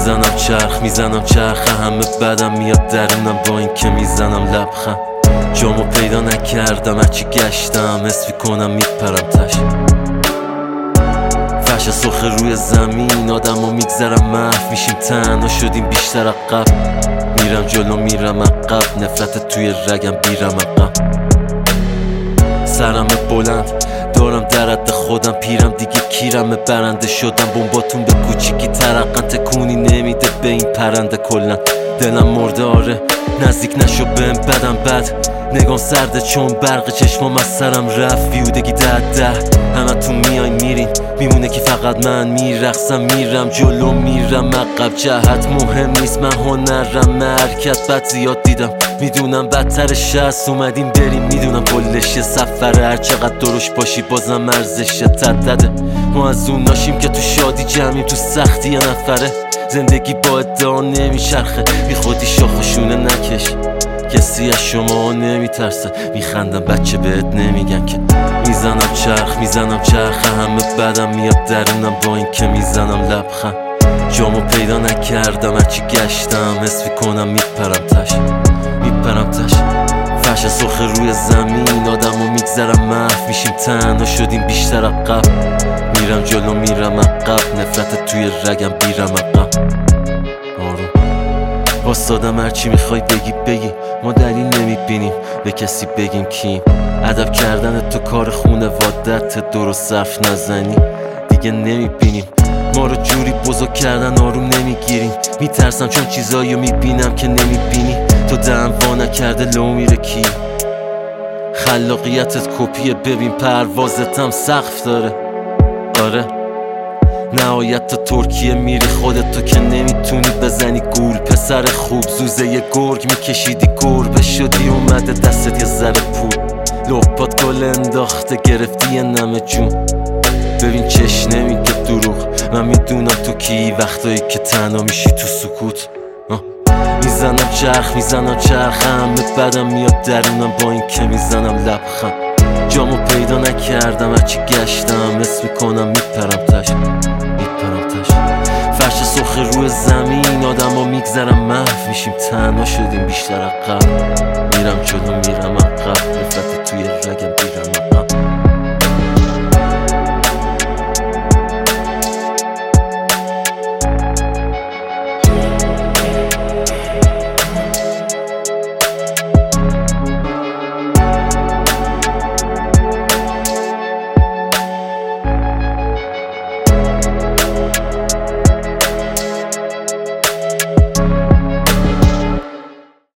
میزنم چرخ همه بدم میاد درونم با این که میزنم لبخند. جامو پیدا نکردم هرچی گشتم حس کنم میپرم تش. فرش سرخ روی زمین آدمو میگذرم محو میشیم تنها شدیم بیشتر عقب. میرم جلو میرم عقب نفرت توی رگم بیرم عقب. سرم بلند دارم در حد خودم پیرم دیگه کیرم برنده شدم. بمباتون به کوچیکی ترقن تکونی نمیده به این پرنده کلن. دلم مرده آره نزدیک نشو بهم بدم بد. نگام سرده چون برق چشمام از سرم رفت. بیودگی 10/10 همه تو میاین میرین میمونه که فقط من میرقصم. میرم جلو میرم عقب جهت مهم نیست. من هنرم حرکت بد زیاد دیدم میدونم بدترش هست. اومدیم بریم میدونم کلش سفره هر چقدر درش باشی بازم ارزش تدده. ما از اون ناشیم که تو شادی جمعیم تو سختی یه نفره. زندگی با ادعا نمیچرخه بی خودی شاخشونه نکش. کسی از شما نمیترسه میخندم بچه بهت نمیگن که. میزنم چرخ همه بدم میاد درونم با این که میزنم لبخند. جامو پیدا نکردم هرچی گشتم حس کنم میپرم تش. فرش سرخ روی زمین آدمو میگذرم محو میشیم تنها شدیم بیشتر عقب. میرم جلو میرم عقب نفرت توی رگم بیرم عقب. واسادم هرچی میخوای بگی ما دلیل نمیبینیم به کسی بگیم کیم. ادب کردن تو کار خونوادت درست صرف نزنی دیگه نمیبینیم. ما رو جوری بزرگ کردن آروم نمیگیریم. میترسم چون چیزاییو میبینم که نمیبینی. تو دهن وا نکرده لو میره کی. خلاقیتت کپیه ببین پروازتم سقف داره. آره نهایت تا ترکیه میری خودت تو که نمیتونی بزنی گول. پسر خوب زوزه یه گرگ میکشیدی گربه شدی اومده دستت یه ذره پول. لپات گل انداخته گرفتی یه نمه جون. ببین چش نمیگه دروغ من میدونم تو کی. وقتایی که تنها میشی تو سکوت. میزنم چرخ همه بدم میاد درونم با این که میزنم لبخند. جامو پیدا نکردم هرچی گشتم حس میکنم میپرم تش. فرش سرخ روی زمین آدمو میگذرم محو میشیم تنها شدیم بیشتر عقب. میرم جلو میرم عقب نفرت توی رگم